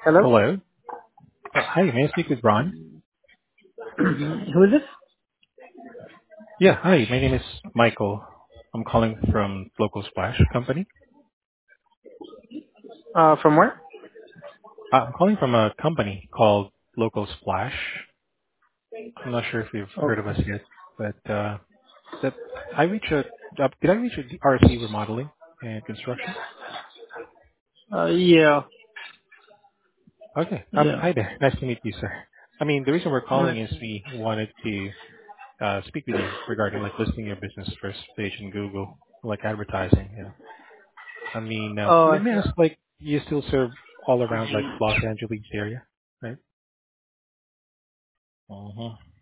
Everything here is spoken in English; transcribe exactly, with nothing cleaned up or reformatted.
Hello? Hello. Uh, Hi, may I speak with Ron? Who is this? Yeah, hi, my name is Michael. I'm calling from Local Splash Company. Uh, from where? Uh, I'm calling from a company called Local Splash. I'm not sure if you've heard of Okay. us yet, but uh, that I reach a, uh, did I reach a R C remodeling and construction? Uh, yeah. Okay. Um, Yeah. hi there. Nice to meet you, sir. I mean, the reason we're Nice calling is to meet we wanted to uh, speak with you regarding like listing your business first page in Google, like advertising. You know. I mean, you. uh, Oh, I let me see. ask, like, you still serve all around, like, Los Angeles area, right? Uh-huh.